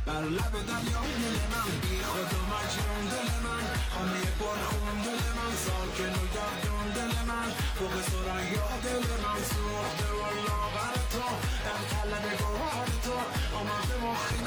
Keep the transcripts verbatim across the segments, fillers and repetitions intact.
بر لب دریا دل من بی خود و مجنون دل من خانه پرخون دل من ساکن و گردون دل من فوق ثریا دل من سوخته و لاغر تو در طلب گوهر تو آمده مخیم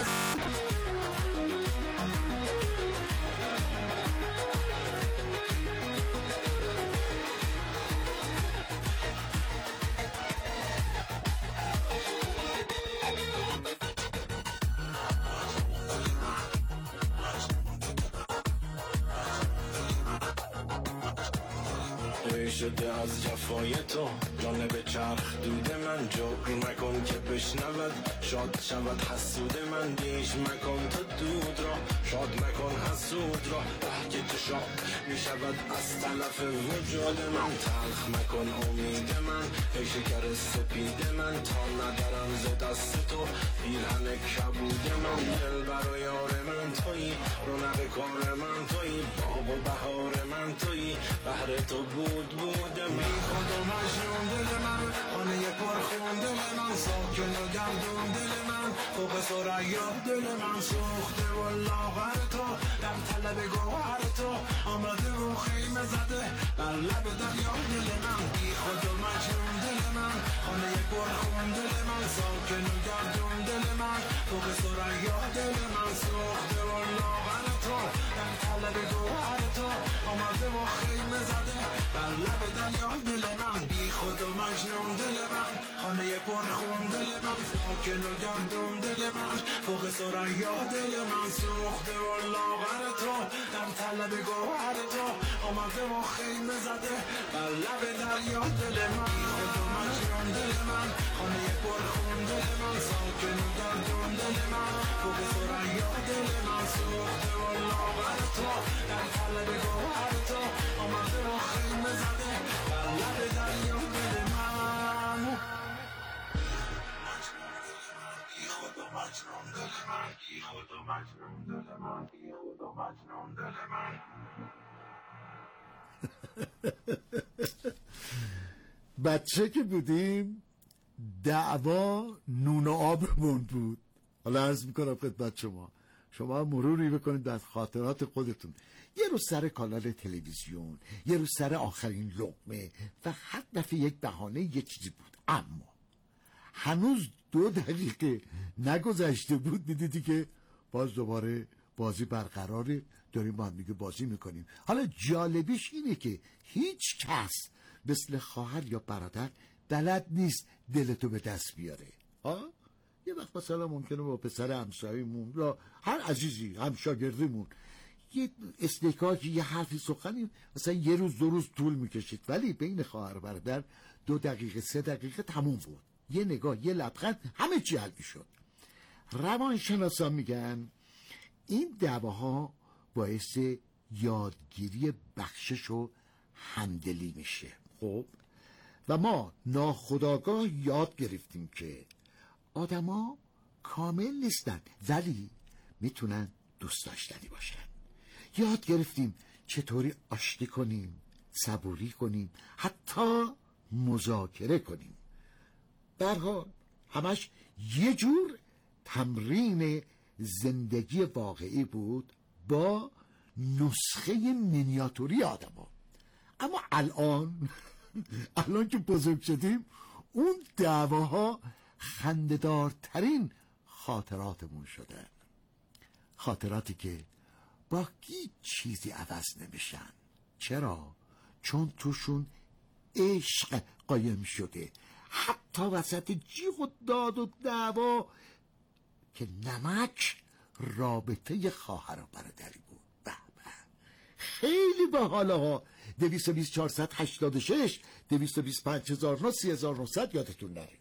شده از جفای تو جانب چرخ دود من جبر مکن که بشنود شاد شود حسود من دیش مکن تا دود را شاد مکن حسود را که شاد می شود از طرف وجود من تلخ مکن امید من ای شکر سپید من تا ندارم ز دست تو پیرهن کبود من دل بر و یار من تویی رونق کار من تویی باب و بهار من تویی بهر تو بود بود من خود و مجنون دل من خانه پرخون دل من ساکن و گردون دل من فوق ثریا دل من سوخته و لاغر تو در طلب گوهر تو آمده و خیمه زده بر لب دریا دل من بی خود و مجنون دل من خانه پرخون دل من ساکن و گردون دل من فوق ثریا دل من سوخته و لاغر تو در طلب گوهر تو آمده و خیمه زده بر لب دریا دل من بی خود و مجنون دل من خانه پرخون دل من ساکن و گردون دل من فوق ثریا دل من سوخته و لاغر تو در طلب گوهر تو آمده و خیمه زده بر لب دریا دل من بی خود و مجنون دل من خانه پرخون دل من ساکن و گردون دل من فوق ثریا دل من سوخته و لاغر تو در طلب گوهر تو آمده و خیمه زده بر لب دریا دل من بی خود و مجنون دل من بی خود و مجنون دل من بی خود و مجنون دل من. بچه که بودیم دعوا نون و آبمون بود. حالا عرض میکنم خدمت شما شما مروری بکنید از خاطرات خودتون. یه روز سر کانال تلویزیون، یه روز سر آخرین لقمه و هر دفعه یک بهانه یک چیزی بود، اما هنوز دو دقیقه نگذشته بود میدیدی که باز دوباره بازی برقراره، داریم با هم دیگه بازی میکنیم. حالا جالبیش اینه که هیچ کس مثل خواهر یا برادر بلد نیست دلتو به دست بیاره. ها؟ یه وقت مثلا ممکنه با پسر همسایه‌مون یا هر عزیزی همشاگردیمون یه استیکاکی یه حرفی سخنی مثلا یه روز دو روز طول میکشید، ولی بین خواهر و برادر دو دقیقه سه دقیقه تموم بود. یه نگاه یه لبخند همه چی حل میشد. روانشناسا میگن این دعواها باعث یادگیری بخشش و همدلی میشه. خب و ما ناخودآگاه یاد گرفتیم که آدما کامل نیستن ولی میتونن دوست داشتنی باشن. یاد گرفتیم چطوری آشتی کنیم، صبوری کنیم، حتی مذاکره کنیم. در حال همش یه جور تمرین زندگی واقعی بود با نسخه مینیاتوری آدما. اما الان الان که بزرگ شدیم اون دعواها خنده‌دارترین خاطراتمون شدن. خاطراتی که با هیچ چیزی عوض نمیشن. چرا؟ چون توشون عشق قایم شده، حتی وسط جیغ و داد و دعوا که نمک رابطه خواهر و برادری بود. به به خیلی باحاله ها. دویست و بیست چهارصد هشتاد و شش دویست و بیست پنج هزار و نه سی هزار و نهصد یادتون نره.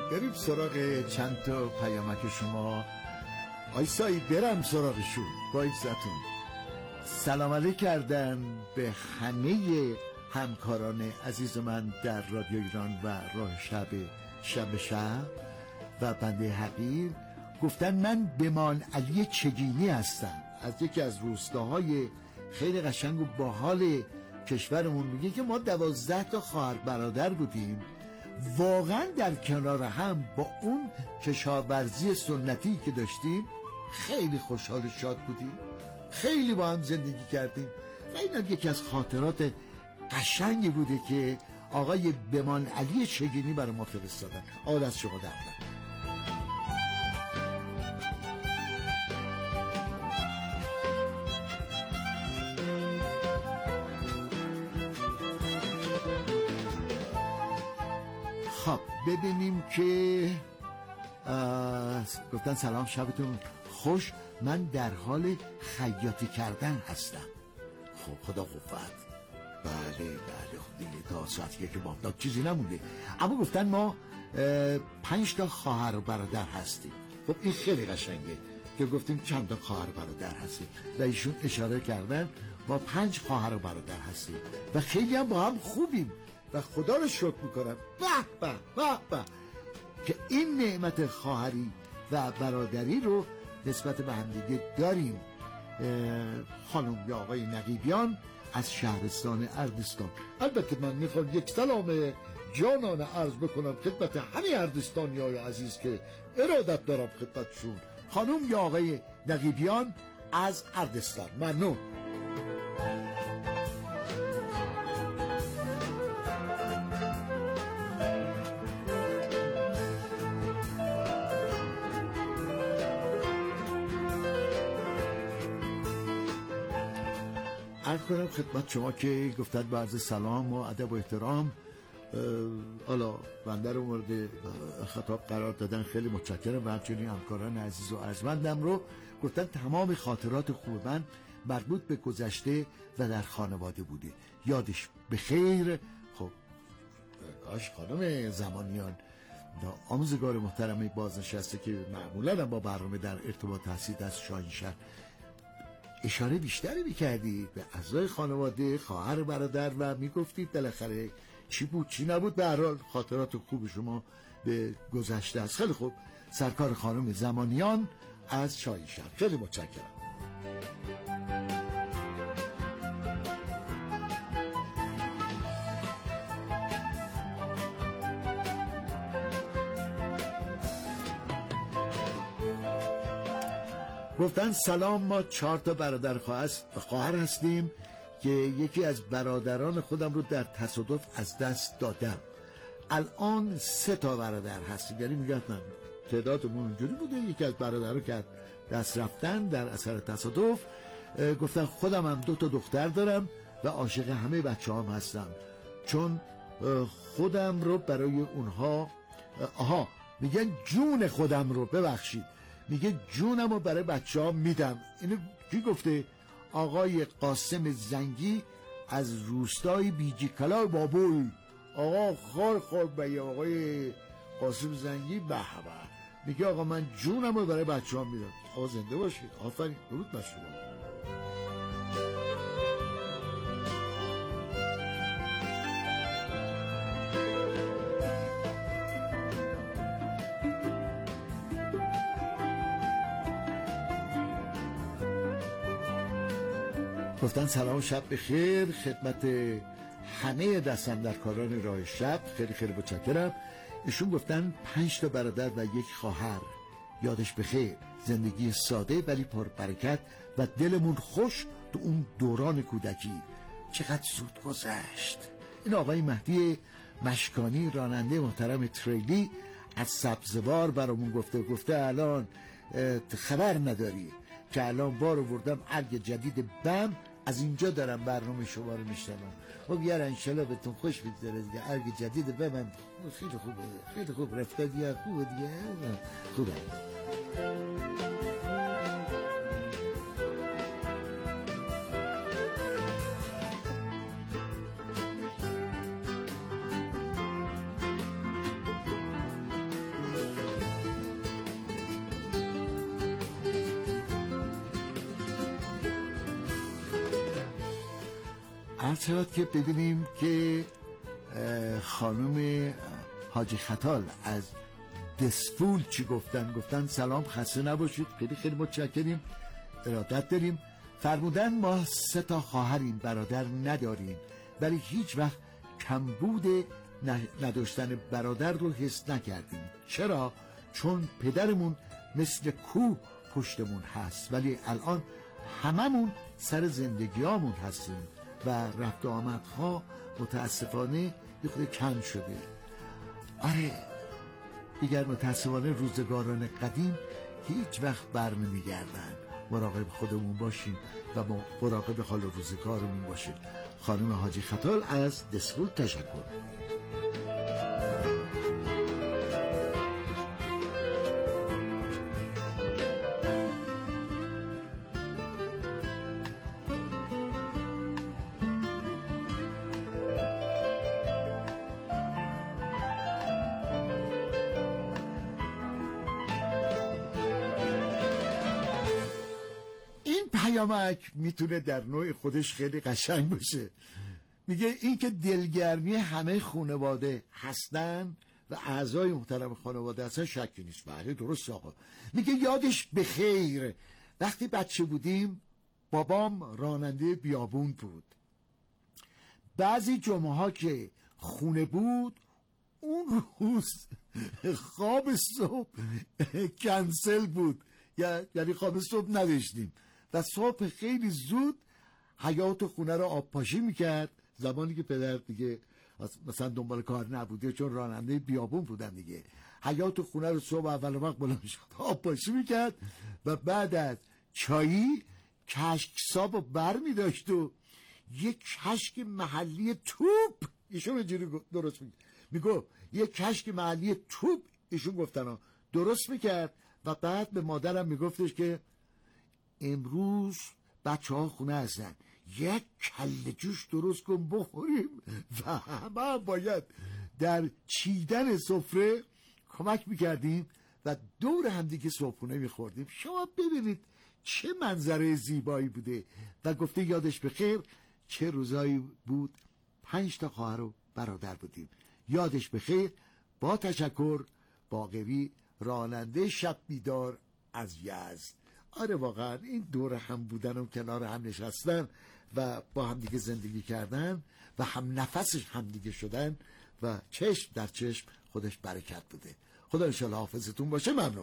بریم سراغ چند تا پیامک شما. آیسایی برم سراغشون با عزتون. سلام علیک کردن به همه همکاران عزیز من در رادیو ایران و راه شب شب شب و بنده حقیر. گفتن من بمان علی چگینی هستم از یکی از روستاهای خیلی قشنگ و باحال کشورمون. میگه که ما دوازده تا خواهر برادر بودیم، واقعا در کنار هم با اون کشاورزی سنتی که داشتیم خیلی خوشحال و شاد بودیم، خیلی با هم زندگی کردیم و این یکی از خاطرات قشنگی بوده که آقای بمان علی چگینی برای ما فرستادن. آقا از شما در خب ببینیم که گفتن سلام شبتون خوش، من در حال خیاطی کردن هستم. خب خدا قوت. بله بله خب دیگه تا ساعتی که بامداد چیزی نمونده. اما گفتن ما پنج تا خواهر و برادر هستیم. خب این خیلی قشنگه که گفتیم چند تا خواهر و برادر هستیم و ایشون اشاره کردن ما پنج خواهر و برادر هستیم و خیلی هم با هم خوبیم و خدا رو شکر میکنم به به به به که این نعمت خواهری و برادری رو نسبت به همدیگه داریم. خانم یا آقای نقیبیان از شهرستان اردستان. البته من میخوام یک سلام جانانه عرض بکنم خدمت همه اردستانی های عزیز که ارادت دارم خدمتشون. خانم یا آقای نقیبیان از اردستان، ممنون. عرض کنم خدمت شما که گفتن با عرض سلام و ادب و احترام. حالا بنده رو مورد خطاب قرار دادن خیلی متشکرم و همچنین همکاران عزیز و ارجمندم رو. گفتن تمام خاطرات خوب من مربوط به گذشته و در خانواده بوده، یادش به خیر. خب کاش خانم زمانیان آموزگار محترم بازنشسته که معمولا با برنامه در ارتباط هستید از شاهینشهر اشاره بیشتری میکردی به اعضای خانواده، خواهر برادر و میگفتید بالاخره چی بود چی نبود. به هر حال خاطرات خوب شما به گذشته است. خیلی خوب. سرکار خانم زمانیان از شاهینشهر، خیلی متشکرم. گفتن سلام، ما چهار تا برادر خواهر هستیم که یکی از برادران خودم رو در تصادف از دست دادم. الان سه تا برادر هستیم، یعنی میگن تعدادمون اونجوری بوده یکی از برادر که دست رفتن در اثر تصادف. گفتن خودم هم دو تا دختر دارم و عاشق همه بچه هم هستم چون خودم رو برای اونها آها میگن جون خودم رو ببخشید میگه جونم رو برای بچه ها میدم. اینو کی گفته؟ آقای قاسم زنگی از روستای بیجی کلا بابول. آقا خار خار به آقای قاسم زنگی به به میگه آقا من جونم رو برای بچه ها میدم. آقا زنده باشید، آفرین، درود بر شما. گفتن سلام و شب بخیر خدمت همه دستاندرکاران راه شب، خیلی خیلی متشکرم. ایشون گفتن پنج تا برادر و یک خواهر، یادش بخیر، زندگی ساده ولی پربرکت و دلمون خوش تو اون دوران کودکی. چقدر زود گذشت. این آقای مهدی مشکانی راننده محترم تریلی از سبزوار برامون گفته گفته الان خبر نداری که الان بار آوردم ارگ جدید بم، از اینجا دارم برنامه شما رو میشنم. خب یار انشالله بهتون خوش بگذره دیگه. ارگ جدید بمم خیلی خوبه، خیلی خوب رفته دیگه، خوبه دیگه، خوبه. عرض شود که ببینیم که خانم حاجی خطال از دسفول چی گفتن. گفتن سلام، خسته نباشید، خیلی خیلی متشکریم، ارادت داریم. فرمودن ما سه تا خواهریم، برادر نداریم، ولی هیچ وقت کمبود نداشتن برادر رو حس نکردیم. چرا؟ چون پدرمون مثل کوه پشتمون هست، ولی الان هممون سر زندگیامون هستیم و رفت آمدها متاسفانه یه خود کم شده. آره دیگر متاسفانه روزگاران قدیم هیچ وقت بر نمیگردن. مراقب خودمون باشیم و مراقب حال روزگارمون باشیم. خانم حاجی خطال از دسفول تشکر. پیامک میتونه در نوع خودش خیلی قشنگ باشه. میگه این که دلگرمی همه خانواده هستن و اعضای محترم خانواده هستن شکی نیست. بله درست آقا. میگه یادش بخیر وقتی بچه بودیم بابام راننده بیابون بود. بعضی جمعه ها که خونه بود اون روز خواب صبح کنسل بود، یعنی خواب صبح نداشتیم و صبح خیلی زود حیاط خونه رو آب پاشی میکرد. زمانی که پدر دیگه مثلا دنبال کار نبوده چون راننده بیابون بودن دیگه، حیاط خونه رو صبح اول وقت بلند شد آب پاشی میکرد و بعد از چایی کشکساب رو بر میداشت و یک کشک محلی توپ ایشون اینجوری درست میکرد. میگو یک کشک محلی توپ ایشون گفتن درست میکرد و بعد به مادرم میگفتش که امروز بچه ها خونه هستن، یک کله جوش درست کن بخوریم و همه باید در چیدن سفره کمک میکردیم و دور همدیگه صبحونه میخوردیم. شما ببینید چه منظره زیبایی بوده. و گفته یادش بخیر چه روزایی بود، پنج تا خواهر و برادر بودیم. یادش بخیر. با تشکر. باقری، راننده شب بیدار از یزد. آره واقعا این دور هم بودن و کنار هم نشستن و با هم دیگه زندگی کردن و هم نفسش هم دیگه شدن و چشم در چشم خودش برکت بوده. خدا انشالله حافظتون باشه. ممنون.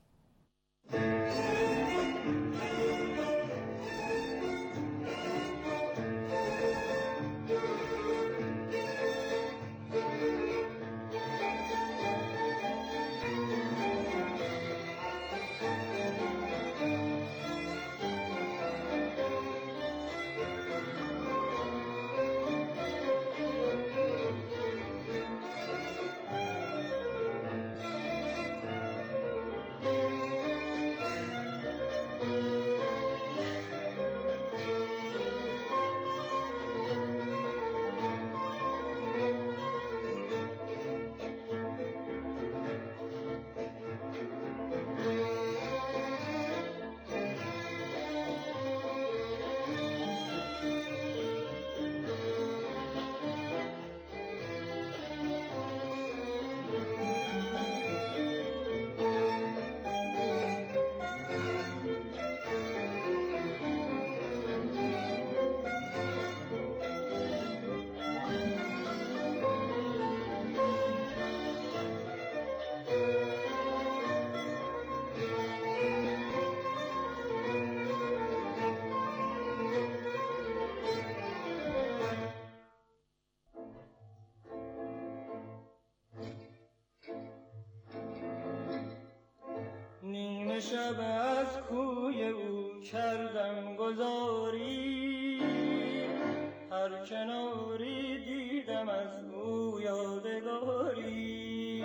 شب از کوی او کردم گذاری، هر کناری دیدم از او یادگاری.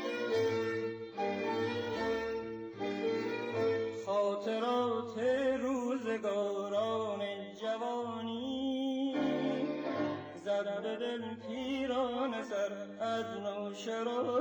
خاطرات روزگاران جوانی زد به دل پیران سر از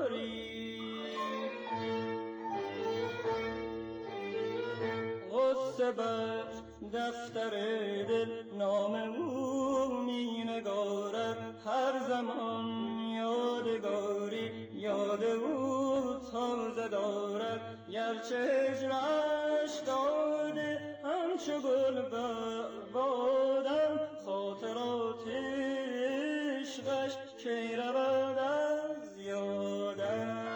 نوشراری. غصه غصه بر دفتر دل نام او می نگارد هر زمان یادگاری یاد او تازه دارد گرچه هجرش داده همچو گل بادم خاطرات عشقش کی رود از یادم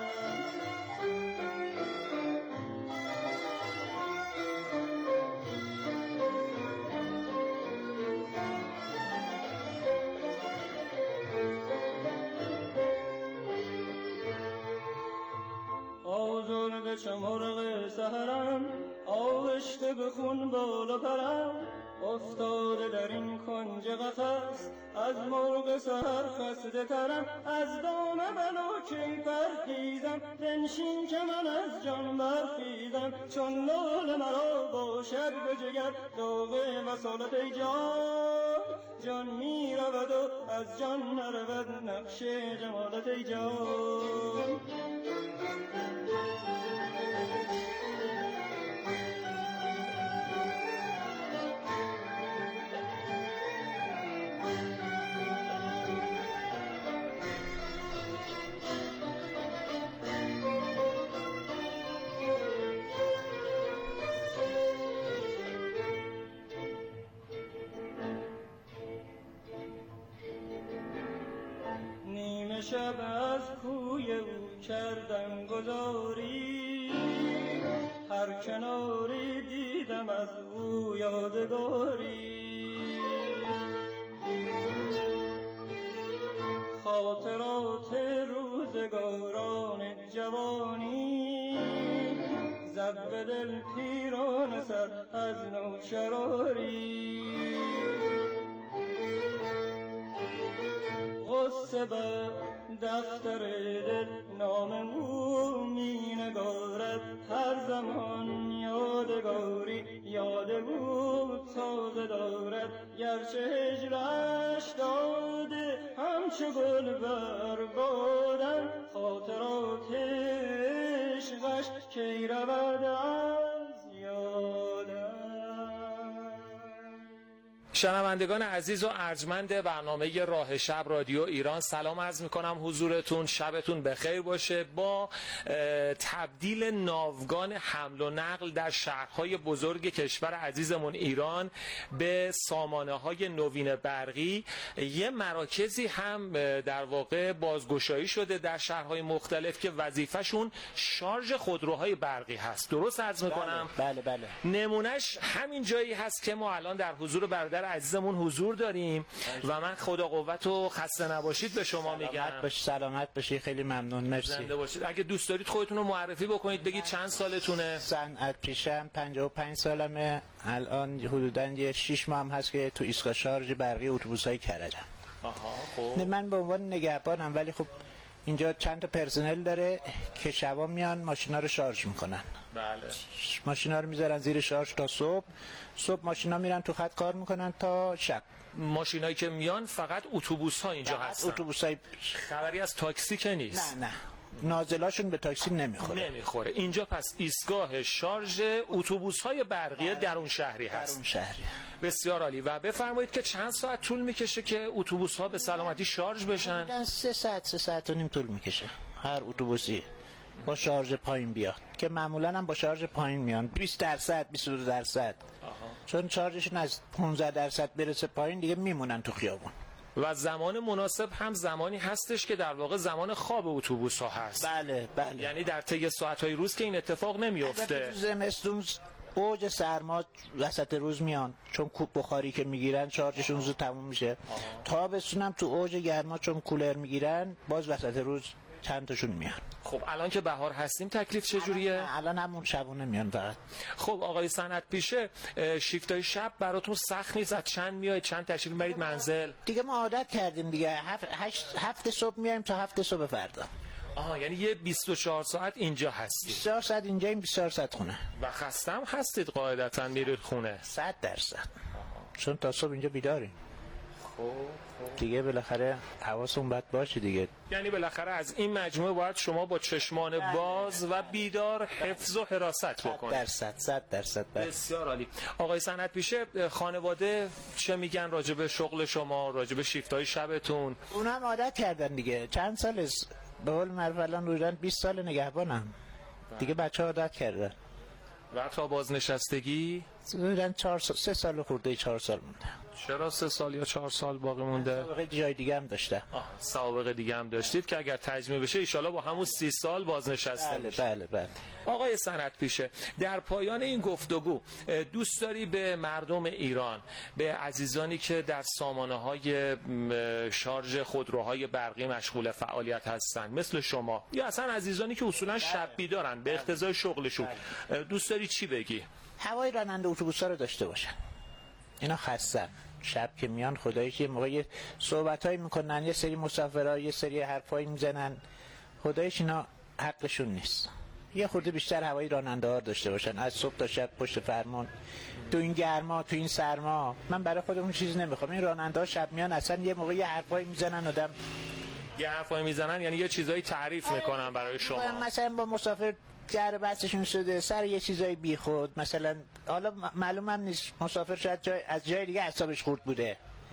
آزرده چو مرغ سحرم آغشته به خون بالا پرم افتاده در این کنج قفس از مرغ سحر خسته ترم از دام بلاکی پرهیزم بنشین که من از جان برخیزم چون لال مرا باشد به جگر داغ وصالت ای جان جان می رود و از جان نرود نقش جمالت ای جان شب از کوی او کردم گذاری هر کناری دیدم از او یادگاری خاطرات روزگاران جوانی زد به دل پیران سر از نوشراری غصه بر دفتر دل نام او می نگارد هر زمان یادگاری یاد او تازه دارد گرچه هجرش داده همچو گل بر بادم خاطرات عشقش کی رود از یادم. شنوندگان عزیز و ارجمند برنامه راه شب رادیو ایران سلام عرض میکنم حضورتون، شبتون بخیر باشه. با تبدیل ناوگان حمل و نقل در شهرهای بزرگ کشور عزیزمون ایران به سامانه های نوین برقی یه مراکزی هم در واقع بازگشایی شده در شهرهای مختلف که وظیفه‌شون شارژ خودروهای برقی هست. درست عرض میکنم؟ بله بله. نمونهش همین جایی هست که ما الان در حضور برادر عزیزمون حضور داریم و من خدا قوت و خسته نباشید به شما میگم. سلامت باشی، سلامت باشی، خیلی ممنون، مرسی. زنده باشید. اگه دوست دارید خودتون رو معرفی بکنید، بگید چند سالتونه. صنعت پیشم، پنجاه و پنج سالمه. الان حدوداً یه شش ماه هم هست که تو ایستگاه شارژ برقی اتوبوس‌های کرجم. آها خب. من به عنوان نگهبانم، ولی خب اینجا چند تا پرسنل داره که شبا میان ماشینا رو شارژ میکنن. بله. ماشینا رو میذارن زیر شارژ تا صبح. صبح ماشینا میرن تو خط کار میکنن تا شب. ماشینایی که میان فقط اتوبوس ها اینجا هستن. اتوبوسای خبری از تاکسی که نیست. نه نه. نازلاشون به تاکسی نمیخوره. نمیخوره. اینجا پس ایستگاه شارژ اتوبوس‌های برقی درون شهری هست. درون شهری. بسیار عالی. و بفرمایید که چند ساعت طول میکشه که اتوبوس‌ها به سلامتی شارژ بشن؟ سه ساعت سه ساعت و نیم طول میکشه هر اتوبوسی با شارژ پایین بیاد، که معمولا هم با شارژ پایین میان بیست درصد بیست و دو درصد. چون شارژشون از پانزده درصد برسه پایین دیگه میمونن تو خیابون. و زمان مناسب هم زمانی هستش که در واقع زمان خواب اتوبوس ها هست. بله بله. یعنی در طی ساعت‌های روز که این اتفاق نمیفته. زمستون اوج سرما وسط روز میان، چون کوب بخاری که میگیرن شارژشون زود تموم میشه. تابستون هم تو اوج گرما چون کولر میگیرن باز وسط روز چند تاشون میان. خب الان که بهار هستیم تکلیف چجوریه؟ الان, الان همون شبونه میان فقط. خب آقای صنعت پیشه، شیفتای شب براتون سخت نیست؟ از چند میایید، چند تشریف میبرید منزل؟ دیگه ما عادت کردیم دیگه. هفت هشت هفت صبح میایم تا هفت صبح فردا. آها، یعنی یه بیست و چهار ساعت اینجا هستید. بیست و چهار ساعت اینجاییم، بیست و چهار ساعت خونه. و خسته هم هستید قاعدتاً میرید خونه؟ صد درصد. چون تا صبح اینجا بیداریم. خب دیگه بالاخره حواسون باید باشه دیگه. یعنی بالاخره از این مجموعه باید شما با چشمان باز و بیدار حفظ و حراست بکنید. درصد صد درصد. بسیار عالی. آقای صنعت پیشه، خانواده چه میگن راجع به شغل شما، راجع به شیفت‌های شبتون؟ اونم عادت کردن دیگه. چند سال از به قول معروف الان روزن بیست سال نگهبانم دیگه. بچه عادت کردن. و تا بازنشستگی روزن چهار سال سه سال خورده چهار سال مونده. چرا سه سال یا چهار سال باقی مونده؟ سابقه جای دیگه هم داشته. آه، سابقه دیگه هم داشتید که اگر تجمیع بشه ایشالا با همون سی سال بازنشسته بله میشه. بله بله. آقای صنعت پیشه، در پایان این گفتگو دوست داری به مردم ایران، به عزیزانی که در سامانه‌های شارژ خودروهای برقی مشغول فعالیت هستن مثل شما، یا اصلا عزیزانی که اصولا شب بیدارن به اقتضای شغلشون، دوست داری چی بگی؟ هوای راننده اتوبوس‌ها رو داشته باشن. اینا خستن، شب که میان خداییش یه موقعی صحبتایی میکنن، یه سری مسافرها یه سری حرفایی میزنن، خداییش اینا حقشون نیست. یه خورده بیشتر هوای راننده ها داشته باشن، از صبح تا شب پشت فرمان، تو این گرما تو این سرما. من برای خودمون چیز نمیخوام. این راننده ها شب میان اصلا یه موقعی حرفایی میزنن، آدم یه حرفایی میزنن یعنی یه چیزایی تعریف میکنن برای شما. مثلا با مسافر جر بحثشون شده سر یه چیزای بیخود، مثلا حالا معلوم هم نیست مسافر شاید جای از جای دیگه اعصابش خورد بوده.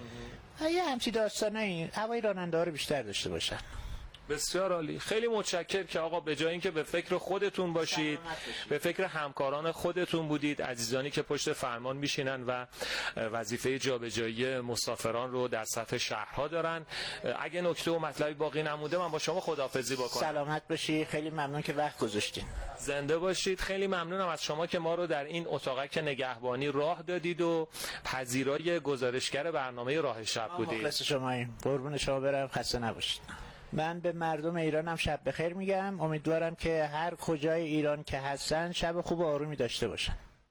یه همچی داستانایی هوای راننده ها رو بیشتر داشته باشن. بسیار عالی. خیلی متشکر که آقا به جای اینکه به فکر خودتون باشید به فکر همکاران خودتون بودید، عزیزانی که پشت فرمان میشینن و وظیفه جابجایی مسافران رو در سطح شهرها دارن. اگه نکته و مطلبی باقی نمونده من با شما خداحافظی بکنم. سلامت باشی، خیلی ممنون که وقت گذاشتین. زنده باشید. خیلی ممنونم از شما که ما رو در این اتاقک نگهبانی راه دادید و پذیرای گزارشگر برنامه راه شب بودید. مخلص شماییم. قربون شما برم، خسته نباشید. من به مردم ایرانم شب بخیر میگم. امیدوارم که هر کجای ایران که هستن شب خوب و آرومی داشته باشن.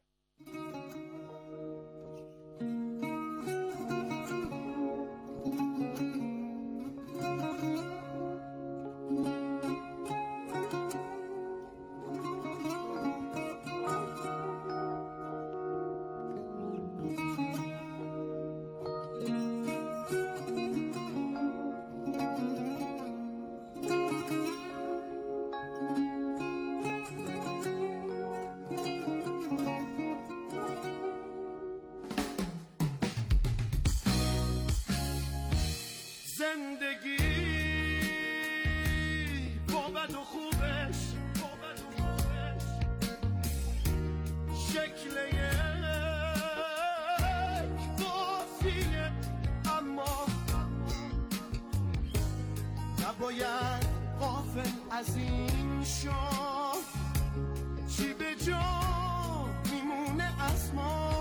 از این شام چی به جا میمونه از ما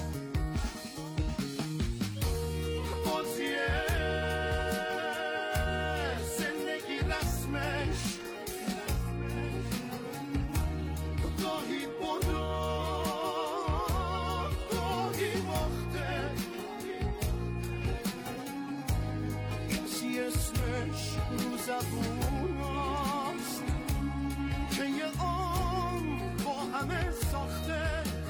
بازیه زندگی رسمش گاهی بودا گاهی وقته این چی اسمش رو زبون همه ساخته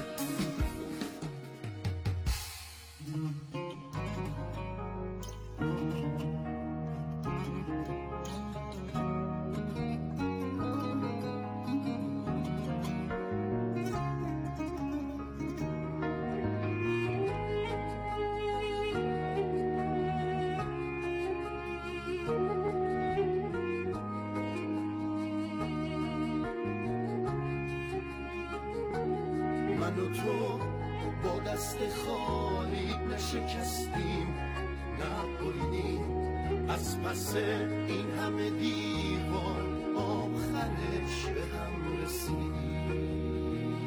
من و تو با دست خالی نشکستیم نبریدیم از پس این همه دیوار آخرش به هم رسیدیم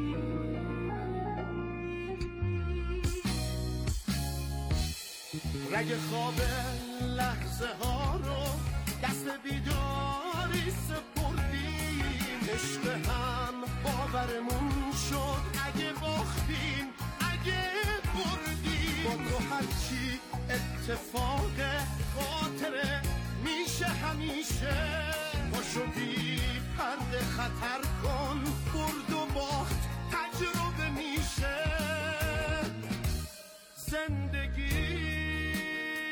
رگ خواب لحظه ها رو دست بیداری سپردیم عشق هم باورمون شد اگه باختیم اگه بردیم با تو هرچی اتفاق خاطره میشه همیشه باشو بی پرده خطر کن برد و باخت تجربه میشه زندگی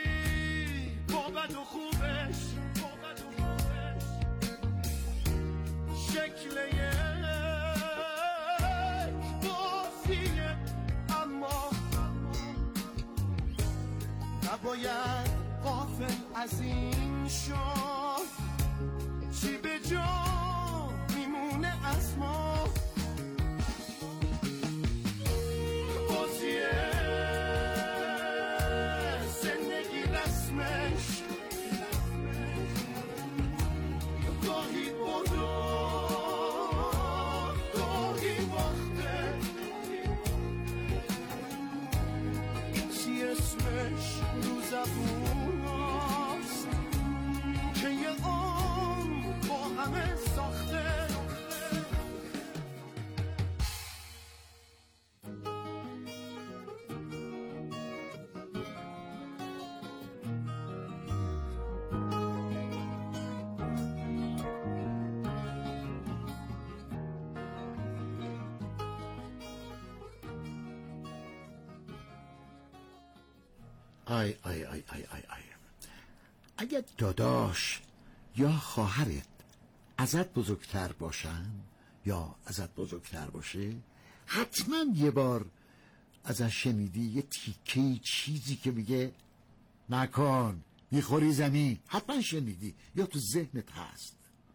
نباید غافل از این شد، چی به جا میمونه از ما. بازیه زندگی رسمش گاهی بودو گاهی وقته، چی اسمش رو زبون هست که یه عمر با همه ساخته. آی آی آی آی آی آی اگه داداش یا خواهرت ازت بزرگتر باشن یا ازت بزرگتر باشه، حتما یه بار ازش شنیدی یه تیکه چیزی که میگه نکن میخوری زمین، حتما شنیدی یا تو ذهنت هست.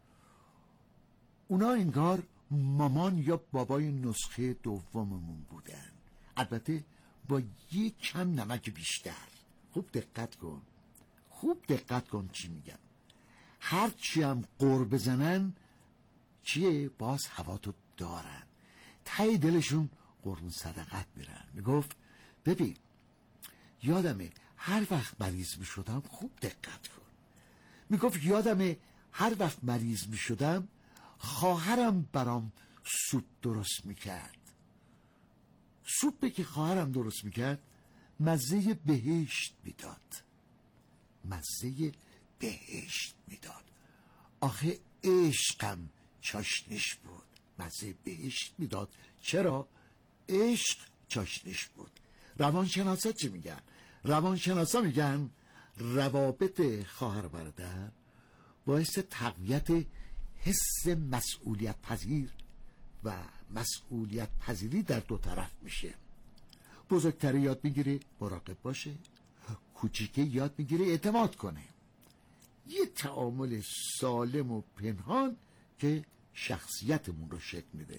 اونا انگار مامان یا بابای نسخه دوممون بودن، البته با یه کم نمک بیشتر. خوب دقت کن، خوب دقت کن چی میگم. هرچی هم قور بزنن چیه؟ باز هوا تو دارن، ته دلشون قربون صدقت میرن. میگفت ببین یادمه هر وقت مریض میشدم، خوب دقت کن، میگفت یادمه هر وقت مریض میشدم خواهرم برام سوپ درست میکرد. سوپی که خواهرم درست میکرد مزه بهشت میداد، مزه بهشت میداد. آخه عشقم چاشنش بود، مزه بهشت میداد. چرا؟ عشق چاشنش بود. روانشناسا چی میگن؟ روانشناسا میگن روابط خواهر برادر باعث تقویت حس مسئولیت پذیر و مسئولیت پذیری در دو طرف میشه. بزرگتره یاد میگیره مراقب باشه، کوچیکه یاد میگیره اعتماد کنه. یه تعامل سالم و پنهان که شخصیتمون رو شکل میده.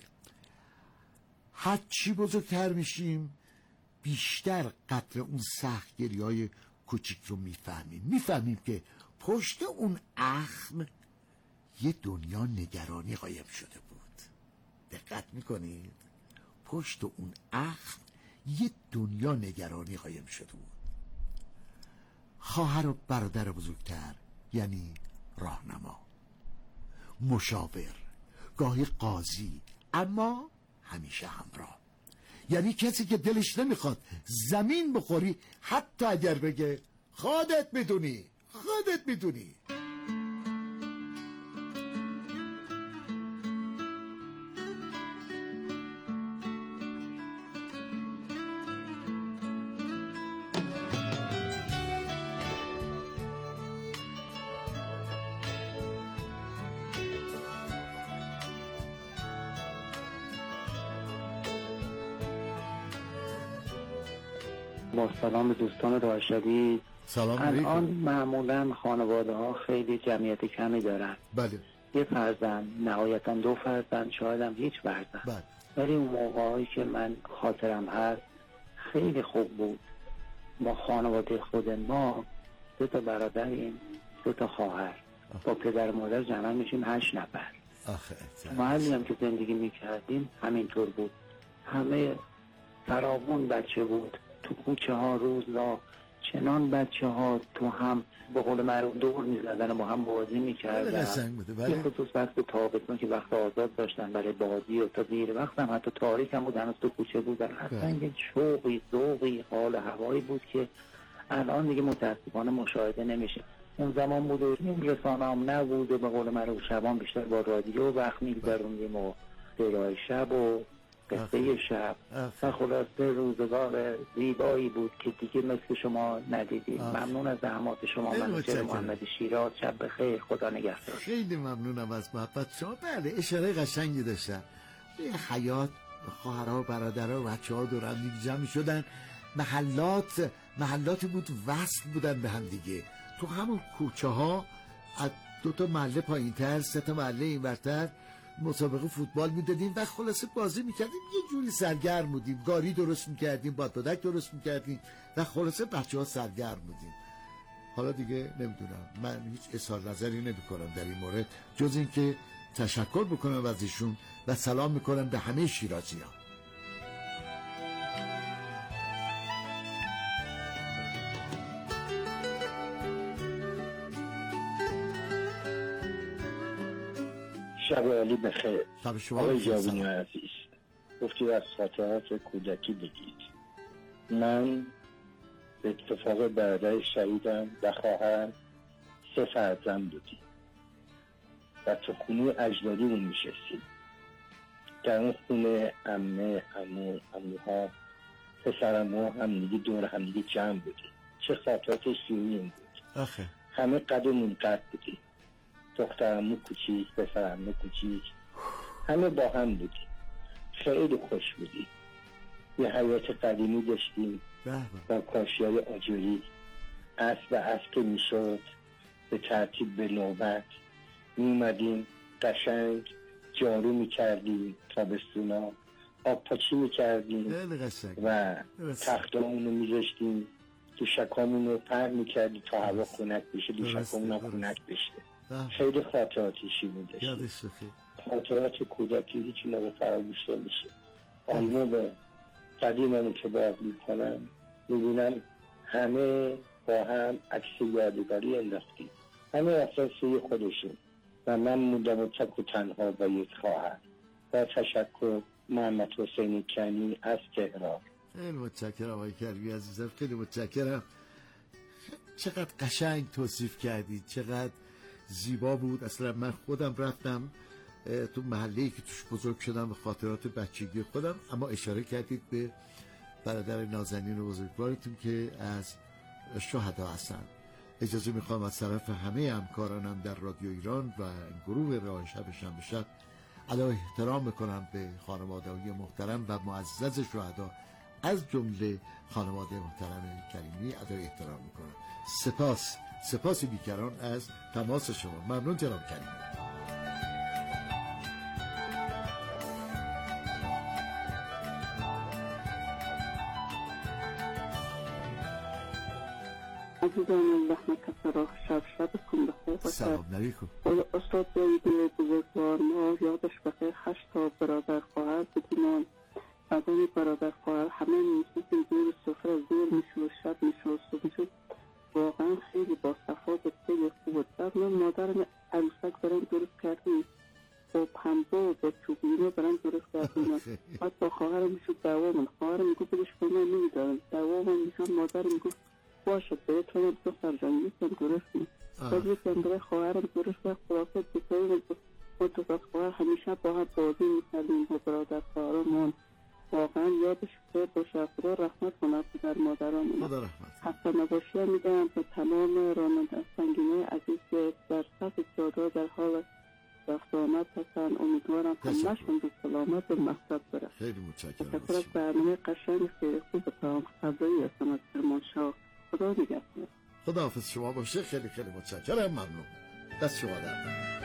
هرچی بزرگتر میشیم بیشتر قدر اون سختگیری های کوچیک رو میفهمیم. میفهمیم که پشت اون اخم یه دنیا نگرانی قایم شده بود. دقت میکنید؟ پشت اون اخم یه دنیا نگرانی قایم شده بود. خواهر و برادر بزرگتر یعنی راهنما، مشاور، گاهی قاضی، اما همیشه همراه. یعنی کسی که دلش نمیخواد زمین بخوری حتی اگر بگه خودت میدونی خودت میدونی. با سلام به دوستان داشتید. سلام علیکم. الان معمولا خانواده ها خیلی جمعیت کمی دارن. بله. یه فرزند، نهایتا دو فرزند، شاید هم هیچ فرزند. بله. ولی اون موقعی که من خاطرم هست خیلی خوب بود. با خانواده خود ما دو تا برادریم، دو تا خواهر، با پدر مادر جمع میشیم هشت نفر. آخه محلی هم که زندگی میکردیم همینطور بود. همه فراوون بچه بود. تو کوچه ها روزا چنان بچه ها تو هم به قول معروف دور میزدن و با هم بازی میکردن. یه خصوص وقت تابستون که وقت آزاد داشتن برای بازی و تا دیر وقت هم حتی تاریک هم بود، هنوز تو کوچه بودن. اصلا یه شوقی ذوقی حال هوایی بود که الان دیگه متاسفانه مشاهده نمیشه. اون زمان بود و این رسانه هم نبود و به قول معروف شبان بیشتر با رادیو وقت میگذروندیم و درای شب و قصه شب و خلاصه روزگار زیبایی بود که دیگه مثل شما ندیدیم. ممنون از زحمات شما. منوچهر محمد شیراز. شب بخیر، خدا نگهدار. خیلی ممنونم از محبت شما. بله اشاره قشنگی داشتن. به حیات خواهرها و برادرها و بچه‌ها دور هم دیگه جمع شدن. محلات محلاتی بود وصل بودن به هم دیگه. تو همون کوچه ها از دو تا محله پایین تر، سه تا محله این ورتر مسابقه فوتبال میدادیم و خلاصه بازی میکردیم، یه جوری سرگرم بودیم، گاری درست میکردیم، بادبادک درست میکردیم و خلاصه بچه ها سرگرم بودیم. حالا دیگه نمیدونم، من هیچ اظهار نظری نمیکنم در این مورد جز این که تشکر بکنم از ایشون و سلام میکنم به همه شیرازی ها. شب عالی بخیر. شب شما آقای بخیر. جوانی عزیز، گفتی از خاطرات کودکی بگید. من به اتفاق برادر شهیدم و خواهرم سه فرزند بودیم و تو خونه اجدادیمون میشستیم. در اون خونه عمه، عمو، عموها، پسرمو همدیگه دور همدیگه جمع بودیم. چه خاطرات شیرین بود. آخه همه قدمون قد بودیم، دخترمو کوچیک، پسرمو کوچیک، همه با هم بودیم. خیلی خوش بودیم. یه حیات قدیمی داشتیم با کاشیای آجوری. اسب و اسب که میشد به ترتیب به نوبت میومدیم، قشنگ جارو میکردیم، تابستونا آب پاچی میکردیم و تختامونو میذاشتیم تو شکامونو پر میکردیم تا هوا خنک بشه، تو شکامونو خنک بشه. خیلی خاطراتی شیرین داشتیم. خاطرات کودکی هیچ موقع فراموش نمیشه. آلبوم قدیممو که باز میکنم میبینم همه با هم عکس یادگاری انداختیم، همه اصلا سوی خودشون و من موندم و تک و تنها با یک خواهر. با تشکر، محمد حسین کنی از تهران. خیلی متشکرم آقای کریمی عزیزم، خیلی متشکرم. چقدر قشنگ توصیف کردید، چقدر زیبا بود. اصلا من خودم رفتم تو محله‌ای که توش بزرگ شدم و خاطرات بچگی خودم، اما اشاره کردید به برادر نازنین و بزرگوارتون که از شهدا هستن. اجازه میخوام از طرف همه همکارانم در رادیو ایران و گروه راه شب شنبه شب ادای احترام میکنم به خانواده‌های محترم و معزز شهدا، از جمله خانواده محترم کریمی ادای احترام میکنم. سپاس سپاس بیکران از تماس شما. ممنون جناب کریمی. عزیزان رحمت کسرا، شب شبتون بخیر باشه. سلام علیکم. استاد جدید بزرگوار ما یادش بخیر، هشت تا برادر خواهر بودیم. بعد این برادر خواهر همه میشستیم دور سفره، از دور میشد، شب میشد، صبح میشد. واقعا خیلی با صفا بود، خیلی خوب بود. بعد من مادرم عروسک برام درست کردیم، با پنبه و با چوبینه برام درست کردیم. بعد با خواهرم میشد دعوا من، خواهرم میگفت بگش به من نمیدارم، دعوا من میشد. مادرم میگفت باشه به تو دختر جان میتونم درست کنم. بعد یکم برای خواهرم درست کرد، خلاصه بسایی ما تو از خواهر همیشه با هم بازی میکردیم با برادر خواهرمون. واقعا یادش بخیر باشه، خدا رحمت کنه پدر مادرامون. خدا رحمت. حتی نباشی میگم به تمام راننده سنگینه عزیز که در صف جادا در حال رفت آمد هستن، امیدوارم همه‌شون به سلامت و مقصد برسن. خیلی متشکرم. تشکر از برنامه قشنگ خیلی خوب تمام صبری هستم از کرمانشاه. خدا نگهدار. خدا حافظ شما باشه. خیلی خیلی متشکرم. ممنون. دست شما درد نکنه.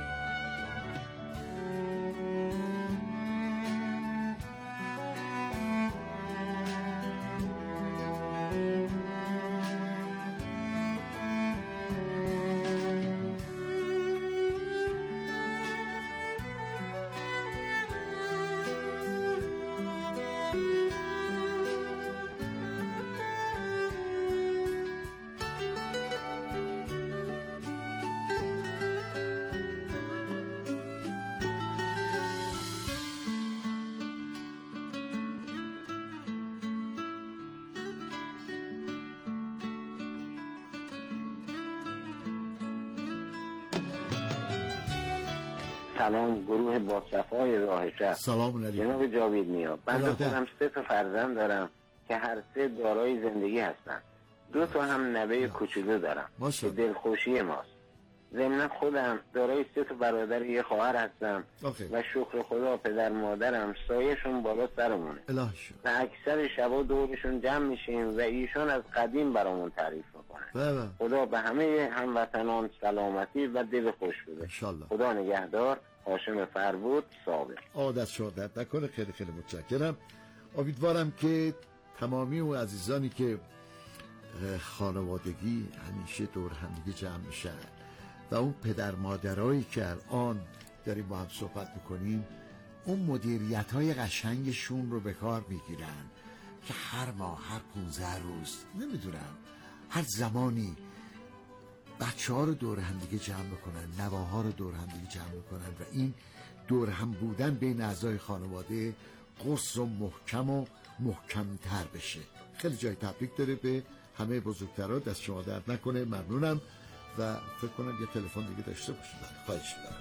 سلام گروه با صفای راه شب. سلام علیکم. جناب جاوید میاد. من خودم سه تا فرزند دارم که هر سه دارای زندگی هستن. دو تا هم نوه کوچولو دارم که دلخوشی ماست. ضمن خودم دارای سه تا برادر یه خواهر هستم آخه. و شکر خدا پدر مادرم سایه‌شون بالا سرمونه و اکثر شبا دورشون جمع میشیم و ایشون از قدیم برامون تعریف میکنن. خدا به همه هموطنان سلامتی و دل خوش بده انشالله. خدا نگهدار. هاشم فربود صابر. عادت شادت نکنه. خیلی خیلی متشکرم. امیدوارم که تمامی اون عزیزانی که خانوادگی همیشه دور هم دیگه جمع میشن و اون پدر مادرایی که الان داریم با هم صحبت میکنیم اون مدیریت های قشنگشون رو به کار میگیرن که هر ماه هر پونزده روز نمیدونم هر زمانی بچه ها رو دور هم دیگه جمع میکنن، نواها رو دور هم دیگه جمع میکنن و این دور هم بودن بین اعضای خانواده قصر و محکم و محکمتر بشه. خیلی جای تبریک داره به همه بزرگترها. دست شما درد نکنه. ممنونم و فکر کنم یه تلفن دیگه داشته باشید. خواهش می‌کنم.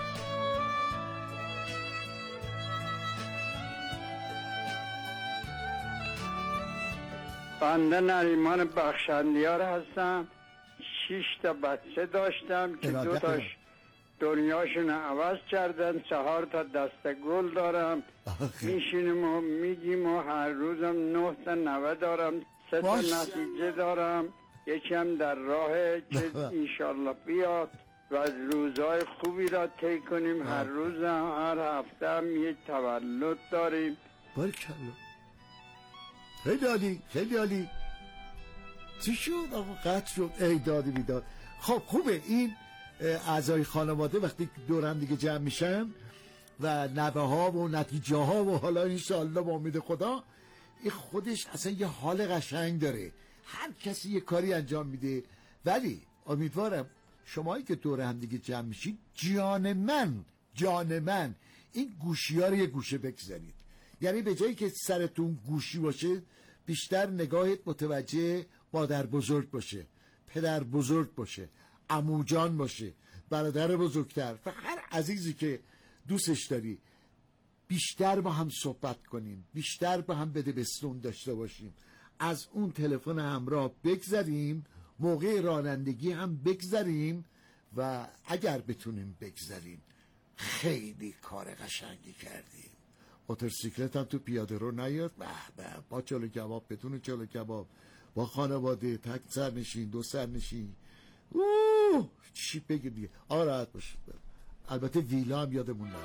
بنده نریمان بخشندیار هستم. شش تا بچه داشتم که دو تاش دنیاشون عوض کردن. چهار تا دسته گل دارم. میشینیم و میگیم و هر روزم نه تا نوه دارم. سه تا نتیجه دارم. یکی هم در راهه که انشالله بیاد و از روزهای خوبی را طی کنیم. هر روز هم هر هفته هم یک تولد داریم. بارکالله. خیلی عالی خیلی عالی. چی شد؟ آقا قطع شد. ای دادی بیداد. خب خوبه این اعضای خانواده وقتی دور هم دیگه جمع میشن و نوه ها و نتیجه ها و حالا انشالله با امید خدا این خودش اصلا یه حال قشنگ داره. هر کسی یه کاری انجام میده. ولی امیدوارم شمایی که دور هم دیگه جمع میشید جان من جان من این گوشی ها رو یه گوشه بگذارید. یعنی به جایی که سرتون گوشی باشه بیشتر نگاهت متوجه مادر بزرگ باشه، پدر بزرگ باشه، عمو جان باشه، برادر بزرگتر و هر عزیزی که دوستش داری. بیشتر با هم صحبت کنیم، بیشتر با هم بدبستون داشته باشیم، از اون تلفن همراه بگذریم، موقع رانندگی هم بگذریم و اگر بتونیم بگذریم خیلی کار قشنگی کردیم. موتورسیکلت هم تو پیاده رو نیاد. به به با چلو کباب بدون چلو کباب با خانواده تک سر نشین دو سر نشین. اوه چی بگیم دیگه. آه راحت باشید. البته ویلا هم یادمون نره.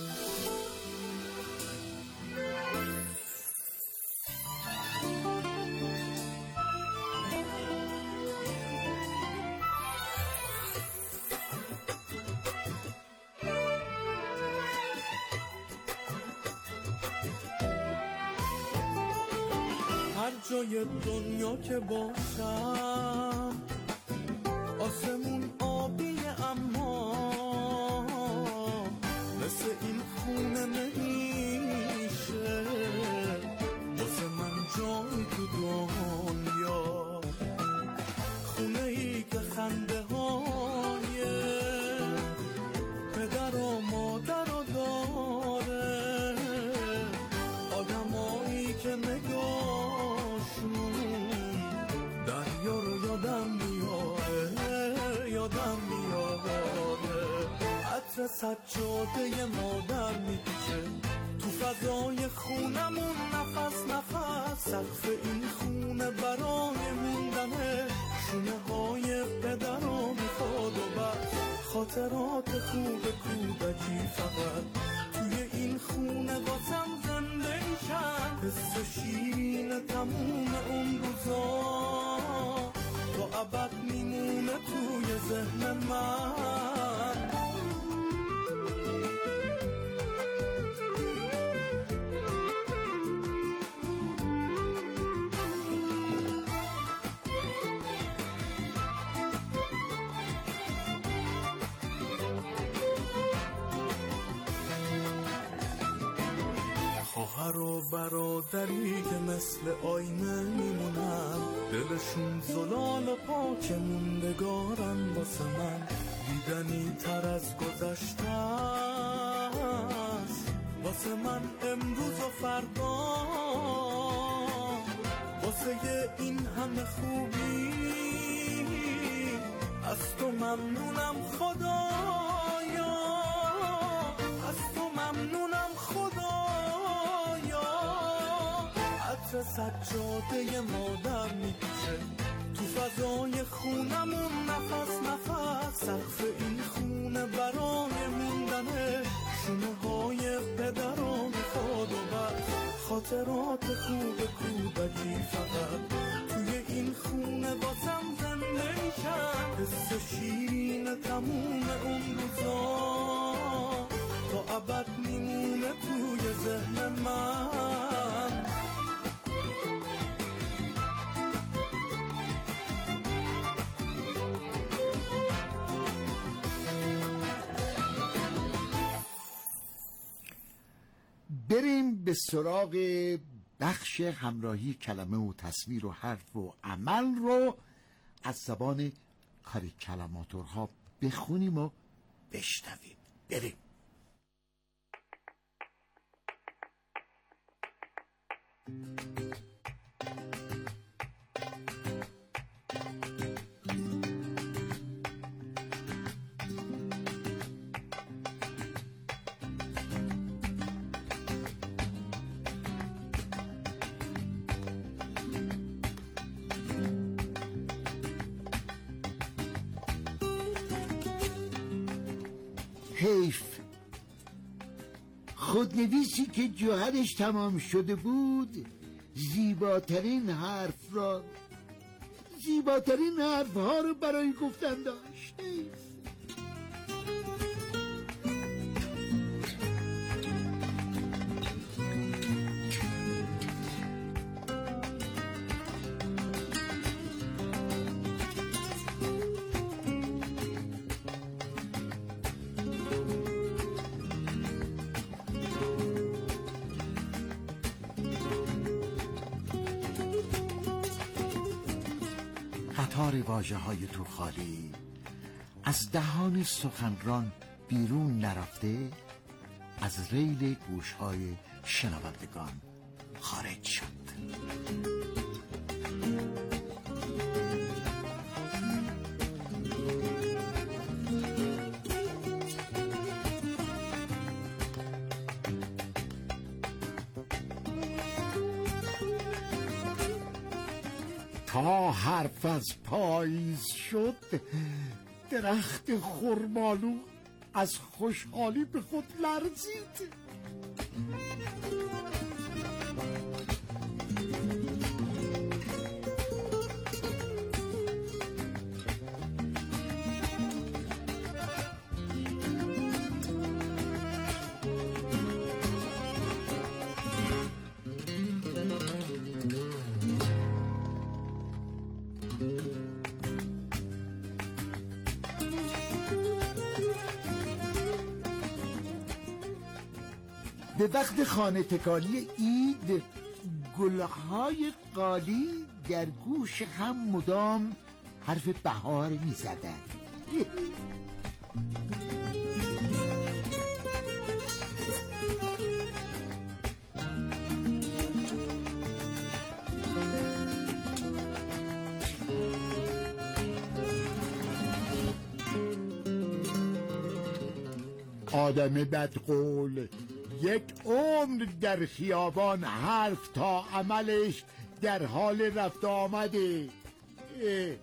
جای دنیا که باشم آسمون آبیه اما مثل این خونه نمیشه واسه من جای تو دنیا. خونه ای که خنده های پدر و مادر رو داره، آدمایی که نگاه دریا رو یادم میاره یادم میاره. عطر سجاده مادر میپیچه تو فضای خونمون نفس نفس. سقف این خونه برای موندنه، شونه های پدر رو میخواد و بس. خاطرات خوب کودکی فقط توی این خونه واسم زنده میشن. حس شیرین تموم اون روزا تا ابد میمونه توی ذهن من. خواهر و برادری که مثل آینه میمونن، دلشون زلال پاک موندگارن واسه من. دیدنی تر از گذشته است واسه من امروز و فردا. واسه این همه خوبی از تو ممنونم خدایا، از تو ممنونم خدایا. عطر سجاده مادر میکشه تو فضای خونمون، نفس نفس سقف این خونه برای موندنه. شونه های پدرم میخواد و بس خاطرات خوب کودکی فقط توی این خونه باسم زنده میشن. حس شیرین تموم اون روزا تا ابد میمونه توی ذهن من. بریم به سراغ بخش همراهی کلمه و تصویر و حرف و عمل رو از زبان کاریکلماتورها بخونیم و بشنویم. بریم. حیف، خودنویسی که جوهرش تمام شده بود زیباترین حرف را زیباترین حرف ها رو برای گفتن داشت. حیف. قطار واژه های تو خالی از دهان سخنران بیرون نرفته از ریل گوش های شنوندگان خارج شد. تا حرف از پاییز شد درخت خرمالو از خوشحالی به خود لرزید. به وقت خانه تکانی عید گلهای قالی در گوش هم مدام حرف بهار می زدن. آدم بدقول یک عمر در خیابان حرف تا عملش در حال رفت آمده. اه.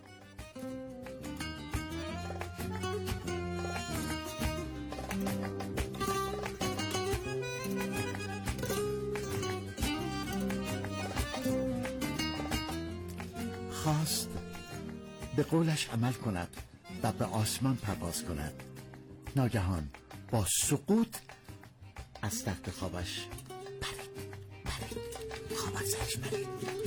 خواست به قولش عمل کند و به آسمان پرواز کند. ناگهان با سقوط از تخت خوابش پرید پرید خواب از سرش پرید.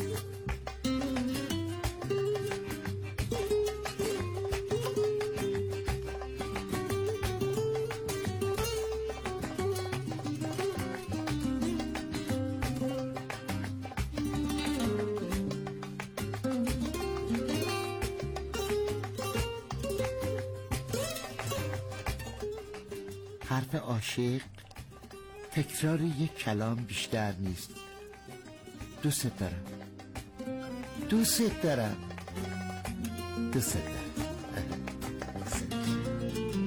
حرف عاشق تکرار یک کلام بیشتر نیست. دوست دارم، دوست دارم، دوست دارم.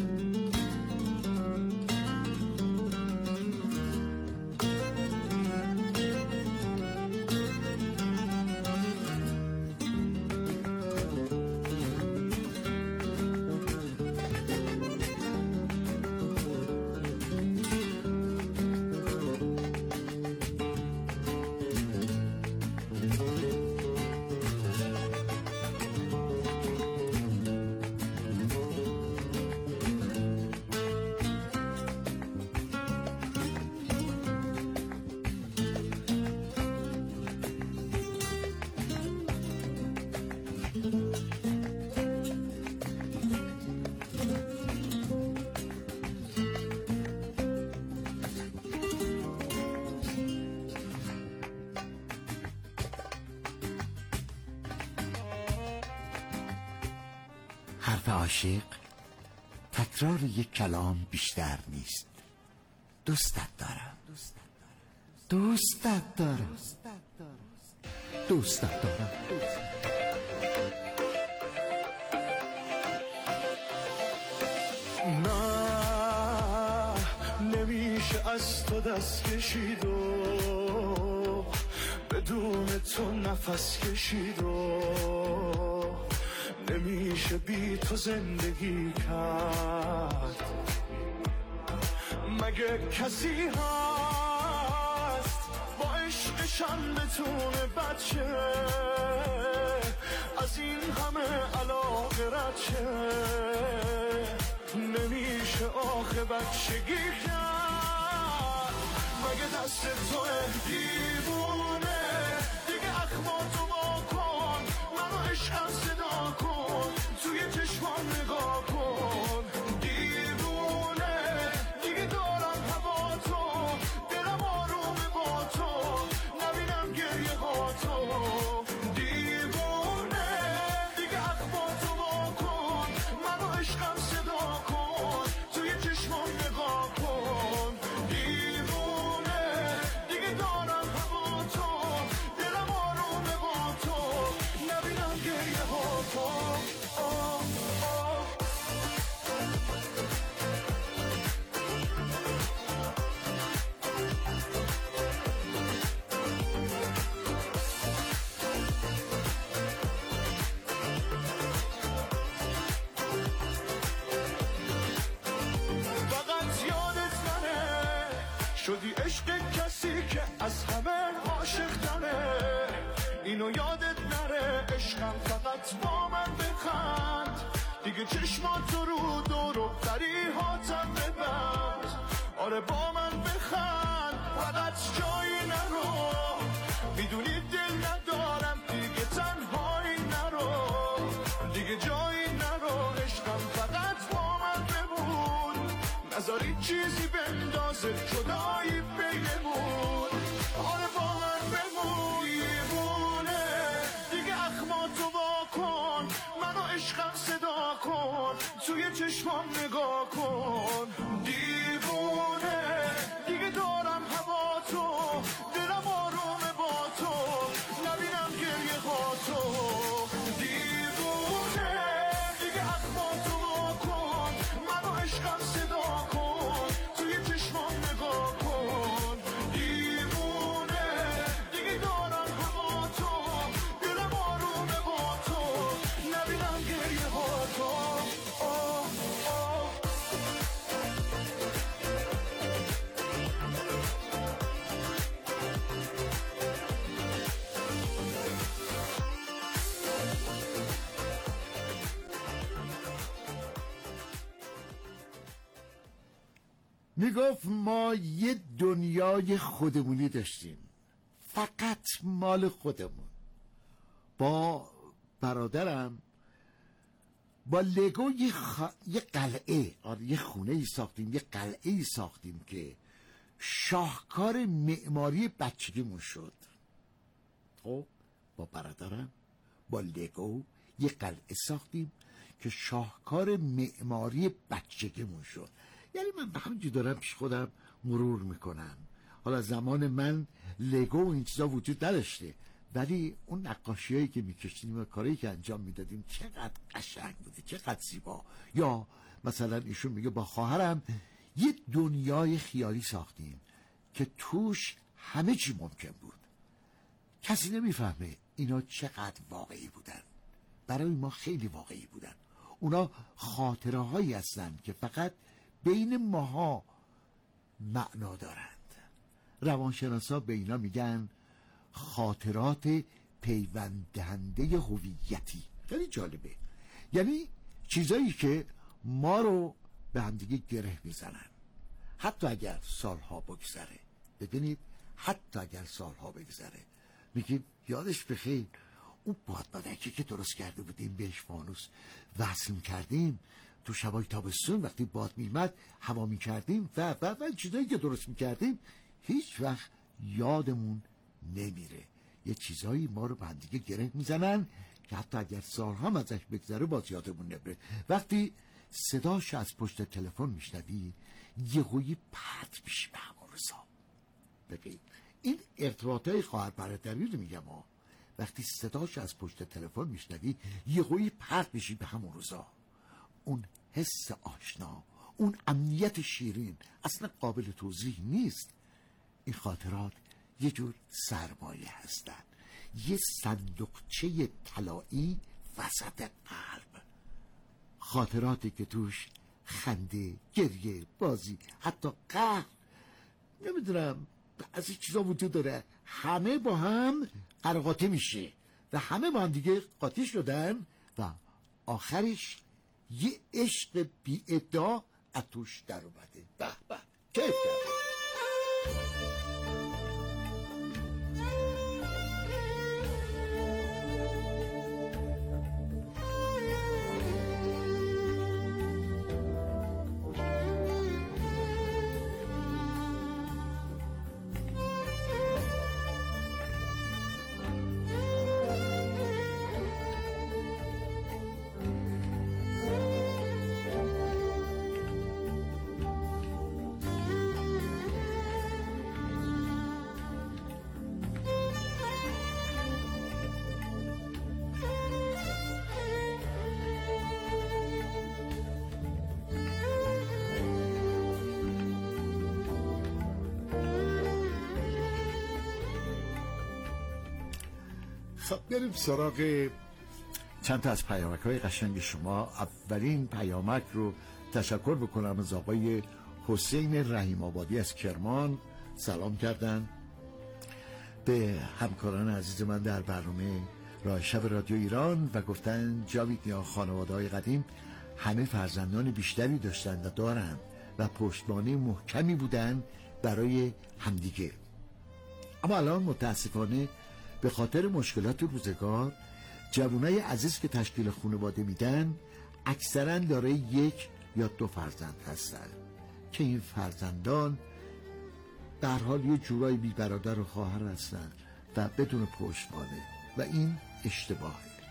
حرف عاشق تکرار یک کلام بیشتر نیست. دوستت دارم، دوستت دارم، دوستت دارم. نه نمیشه از تو دست کشید و بدون تو نفس کشید و نمیشه بی تو زندگی کرد. مگه کسی هست با عشقشم بتونه بچه از این همه علاقه رد شه؟ نمیشه آخه بچگی کرد. مگه دست تو دیوونه دیگه اخماتو با کن، منو عشقم صدا کن، توی چشمان نگاه کن. دیوونه دیگه دارم هوا تو، دلم آرومه با تو، نبینم گریه ها تو. دیوونه دیگه اخماتو با کن، منو عشقم صدا کن، توی چشمان نگاه کن. دیوونه دیگه دارم هوا تو، دلم آرومه با تو، نبینم گریه ها تو. آه آه. فقط یادت نره شدی عشق کسی که از همه عاشق تره. اینو یادت نره عشقم فقط با من بخند، دیگه چشماتو رو دور و فریهاتم ببند. آره با من بخند فقط جایی نرو، میدونی دل ندارم دیگه تنهایی نرو، دیگه جایی نرو. عشقم فقط با من بمون، نذاری چیزی بندازه جدایی بینمون. آره با من بمون. دیوونه دیگه اخماتو وا کن، منو عشقم صدا کن، توی چشمام نگاه کن. دیوونه دیگه دارم هوا تو، دلم آرومه با تو، نبینم گریه ها تو. دیوونه دیگه اخماتو وا کن، منو عشقم صدا کن، توی چشمام نگاه کن. دیوونه دیگه دارم هوا تو، دلم آرومه با تو، نبینم گریه ها تو. آه آه. میگفت ما یه دنیای خودمونی داشتیم، فقط مال خودمون. با برادرم با لگو یه, خ... یه قلعه آره یه خونه ای ساختیم، یه قلعه ای ساختیم که شاهکار معماری بچگیمون شد. خب با برادرم با لگو یه قلعه ساختیم که شاهکار معماری بچگیمون شد. یعنی من به همینجور دارم پیش خودم مرور میکنم. حالا زمان من لگو و این چیزا وجود نداشته، ولی اون نقاشی هایی که میکشیدیم و کاری که انجام میدادیم چقدر قشنگ بوده، چقدر زیبا. یا مثلا ایشون میگه با خواهرم یه دنیای خیالی ساختیم که توش همه چی ممکن بود. کسی نمیفهمه اینا چقدر واقعی بودن. برای ما خیلی واقعی بودن. اونا خاطره هایی هستن که فقط بین ماها معنا دارند. روانشناسا به اینا میگن خاطرات پیوند دهنده هویتی. خیلی جالبه. یعنی چیزایی که ما رو به همدیگه گره میزنن حتی اگر سالها بگذره. ببینید حتی اگر سالها بگذره میگیم یادش بخیر اون بادبادکی که درست کرده بودیم بهش فانوس وصل کردیم تو شبای تابستون وقتی باد میمد هوا میکردیم و و و چیزایی که درست میکردیم هیچ وقت یادمون نمیره. یه چیزایی ما رو به هم دیگه گره میزنن که حتی اگر سالها ازش بگذره باز یادمون نمیره. وقتی صداش از پشت تلفن میشنوی یهویی پرت میشی به همون روزا. ببین این ارتباطای خواهر برادری رو میگم ها. وقتی صداش از پشت تلفن میشنوی یهویی پرت میشی به همون روزا. اون حس آشنا، اون امنیت شیرین اصلا قابل توضیح نیست. این خاطرات یه جور سرمایه هستن، یه صندوقچه طلایی وسط قلب. خاطراتی که توش خنده، گریه، بازی، حتی قهر، نمیدونم از این چیزا وجود داره. همه با هم قرقاطی میشه و همه با هم دیگه قاطی شدن و آخرش یه عشق بی ادعا از توش در اومده. به به کیف کرده. خب بریم سراغ چند تا از پیامک های قشنگ شما. اولین پیامک رو تشکر بکنم از آقای حسین رحیم آبادی از کرمان. سلام کردن به همکاران عزیز من در برنامه راه شب رادیو ایران و گفتن جاوید نیا خانواده های قدیم همه فرزندان بیشتری داشتند و دارند و پشتوانه محکمی بودن برای همدیگه. اما الان متاسفانه به خاطر مشکلات روزگار جوانای عزیز که تشکیل خانواده میدن اکثرا دارای یک یا دو فرزند هستن که این فرزندان به هر حال یه جورایی بی برادر و خواهر هستن و بدون پشتوانه و این اشتباهه.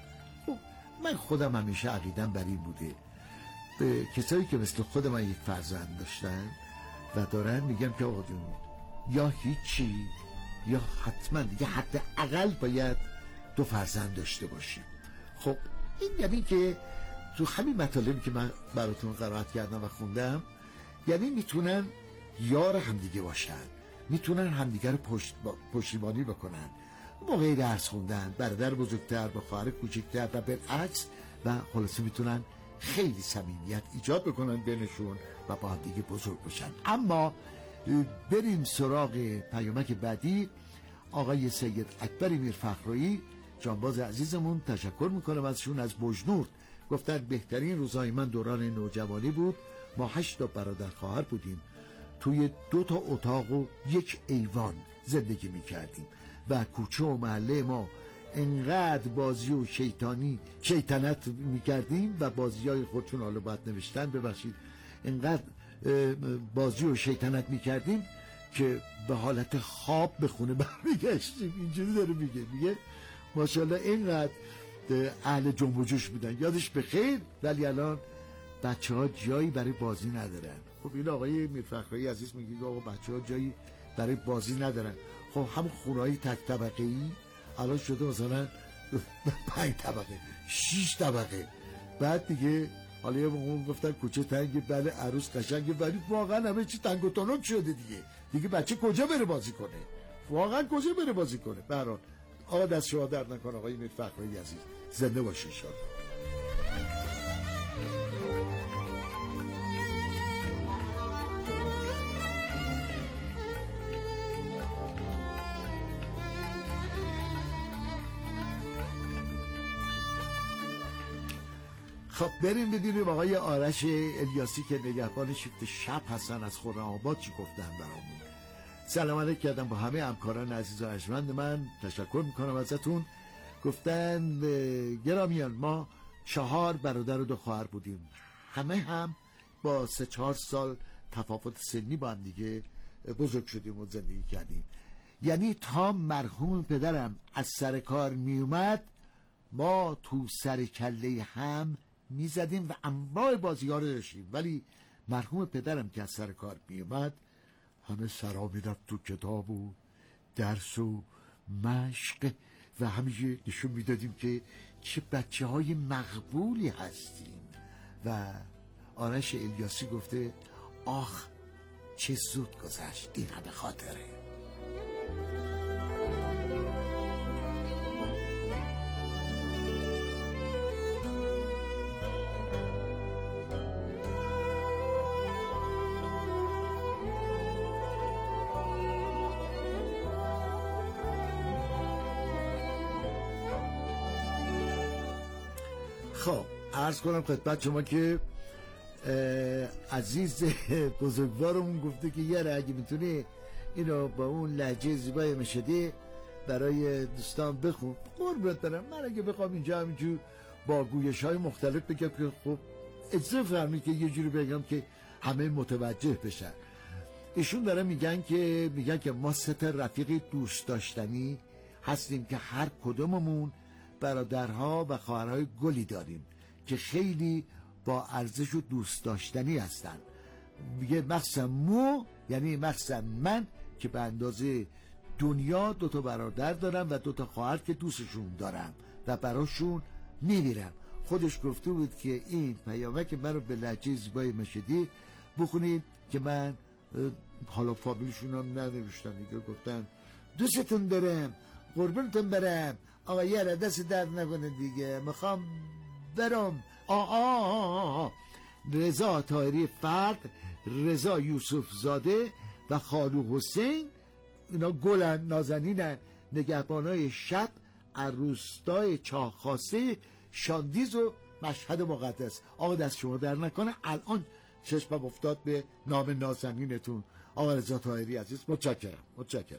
من خودم همیشه عقیدم بر این بوده به کسایی که مثل خود من یک فرزند داشتن و دارن میگم که آقا جون یا هیچی یا حتما دیگه حد اقل باید دو فرزند داشته باشیم. خب این یعنی که تو همین مطالبی که من براتون قرائت کردم و خوندم یعنی میتونن یار همدیگه باشن، میتونن همدیگه رو پشت با... پشتیبانی بکنن موقع درس خوندن، برادر بزرگتر با خواهر کوچکتر و بالعکس و خلاصه میتونن خیلی صمیمیت ایجاد بکنن بینشون و با همدیگه بزرگ بشن. اما بریم سراغ پیامک بعدی. آقای سید اکبر میرفخرایی جانباز عزیزمون، تشکر میکنم ازشون، از بجنورد. گفتن بهترین روزای من دوران نوجوانی بود. ما هشت تا برادر خواهر بودیم، توی دو تا اتاق و یک ایوان زندگی میکردیم و کوچه و محله ما انقدر بازی و شیطانی شیطنت میکردیم و بازی های خودشون حالا باید نوشتن ببخشید انقدر بازی و شیطنت میکردیم که به حالت خواب به خونه برمیگشتیم. اینجوری داره میگه میگه ماشاءالله اینقدر اهل جنب و جوش بودن، یادش بخیر، ولی الان بچه ها جایی برای بازی ندارن. خب این آقای میرفخرایی عزیز میگه آقا بچه ها جایی برای بازی ندارن. خب هم خونه های تک طبقه ای الان شده مثلا پنج طبقه شیش طبقه. بعد دیگه حالا یه موقع گفتن کوچه تنگه، بله عروس قشنگه، ولی واقعا همه چی تنگ و تنک شده دیگه. دیگه بچه کجا بره بازی کنه؟ واقعا کجا بره بازی کنه؟ به هر حال آقا دست شما درد نکنه آقای میرفخرایی عزیز، زنده باشین ان شاءالله. خب بریم بدونیم آقای آرش الیاسی که نگهبان شیفت شب هستن از خرم‌آباد چی گفتن برامون. سلام علیک کردم با همه همکاران عزیز و ارجمند من، تشکر میکنم ازتون. گفتن گرامیان ما چهار برادر و دو خواهر بودیم، همه هم با سه چهار سال تفاوت سنی با هم دیگه بزرگ شدیم و زندگی کردیم. یعنی تا مرحوم پدرم از سر کار میومد ما تو سر کله هم میزدیم و انواع بازی ها رو داشتیم، ولی مرحوم پدرم که از سر کار میومد همه سرا میرفت تو کتاب و درس و مشق و همیشه نشون میدادیم که چه بچه های مقبولی هستیم. و آرش الیاسی گفته آخ چه زود گذشت این همه خاطره. خب عرض کنم خدمت شما که عزیز بزرگوارمون گفته که یاره اگه میتونه اینو با اون لهجه زیبای مشهدی برای دوستان بخون. قربونت برم، من اگه بخوام اینجا همینجور با گویش های مختلف بگم که خب اجازه فرمید که یه جوری بگم که همه متوجه بشن. ایشون داره میگن که میگن که ما سه تا رفیق دوست داشتنی هستیم که هر کدوممون برادرها و خواهرهای گلی داریم که خیلی با ارزش و دوست داشتنی هستن. میگه مخصوصا مو، یعنی مخصوصا من که به اندازه دنیا دوتا برادر دارم و دوتا خواهر که دوستشون دارم و براشون میمیرم. خودش گفته بود که این پیامه که من رو به لهجه زیبای مشهدی بخونید که من حالا فامیلشون هم ننوشتن دیگه، گفتن دوستتون دارم، قربونتون برم، آقا یه دست درد نکنه دیگه، میخوام برم. آه آه آه آه. رضا طاهری فرد، رضا یوسف زاده و خالو حسین، اینا گلن، نازنینن، نگهبانای شب از روستای چاخاسه شاندیز و مشهد مقدس. آقا دست شما در نکنه، الان چشمم افتاد به نام نازنینتون آقا رضا طاهری عزیز. متشکرم متشکرم.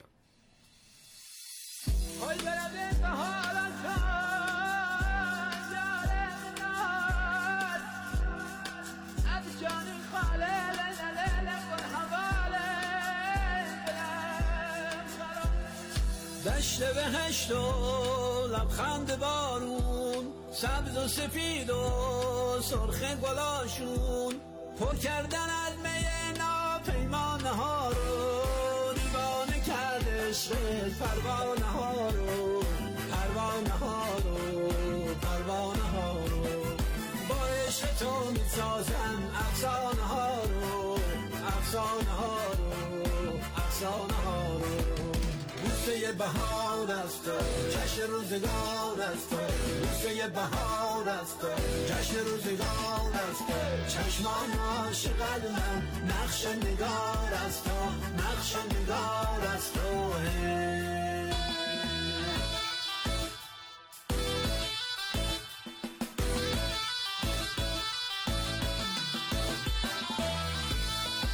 دشت بهشت و لبخند بارون، سبز و سفید و سرخ گلاشون، پر کردن از می ناپیمانه ها رو، دیوانه کرد عشق پروانه ها رو، پروانه ها رو، پروانه ها رو. با عشق تو میسازم افسانه ها رو، افسانه ها رو، افسانه ها رو. بوسه بهار است تو، جشن روزگار است تو، بوسه بهار است تو، جشن روزگار است تو. چشمان عاشق من نقش نگار است تو،